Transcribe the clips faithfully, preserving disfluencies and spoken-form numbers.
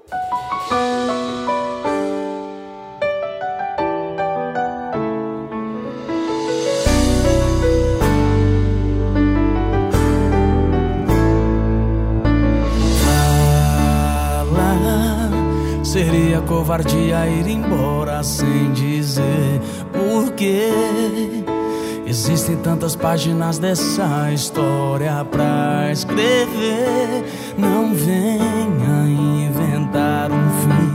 Seria covardia ir embora sem dizer porquê. Existem tantas páginas dessa história pra escrever. Não venha inventar um fim.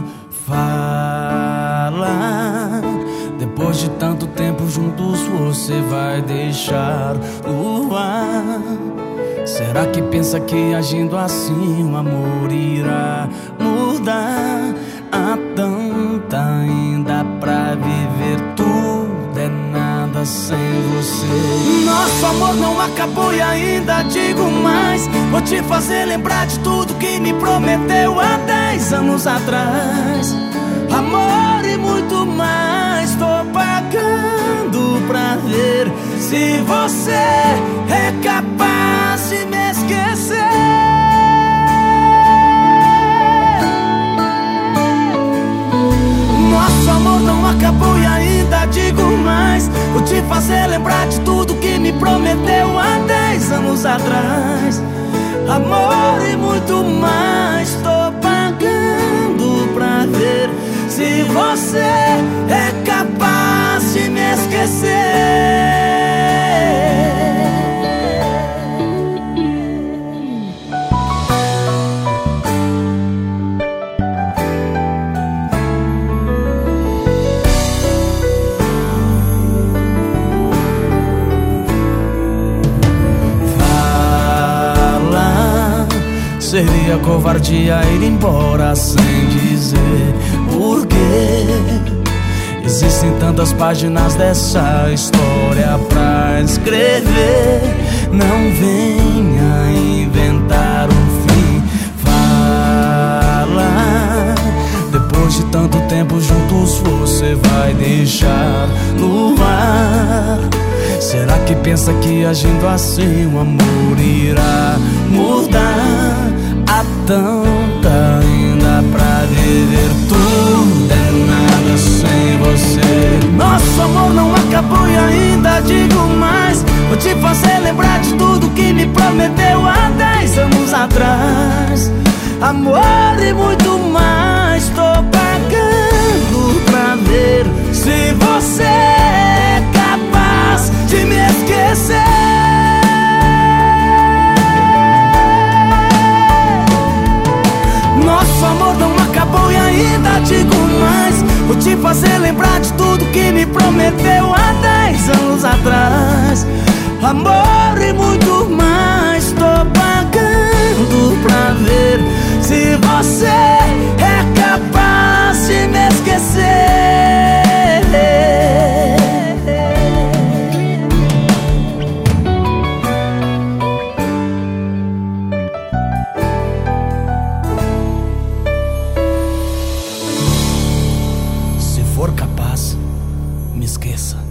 Fala. Depois de tanto tempo juntos, você vai deixar no ar. Será que pensa que agindo assim o amor irá mudar? Há tanta ainda pra viver, tudo é nada sem você. Nosso amor não acabou e ainda digo mais. Vou te fazer lembrar de tudo que me prometeu há dez anos atrás. Amor e muito mais, tô pagando pra ver se você é capaz de me esquecer. Nosso amor não acabou e ainda digo mais. Vou te fazer lembrar de tudo que me prometeu há dez anos atrás. Amor e muito mais, tô pagando pra ver se você é capaz de me esquecer. Seria covardia ir embora sem dizer porquê. Existem tantas páginas dessa história pra escrever. Não venha inventar um fim. Fala. Depois de tanto tempo juntos, você vai deixar no ar. Será que pensa que agindo assim o amor irá mudar? Há tanta ainda pra viver, tudo é nada sem você. Nosso amor não acabou e ainda digo mais. Vou te fazer lembrar de tudo que me prometeu há dez anos atrás. Amor e muito mais, tô pagando pra ver se você é capaz de me esquecer. Nosso amor não acabou e ainda digo mais. Vou te fazer lembrar de tudo que me prometeu há dez anos atrás. Amor e muito mais, tô pagando pra ver se você é capaz de me esquecer. For capaz, me esqueça.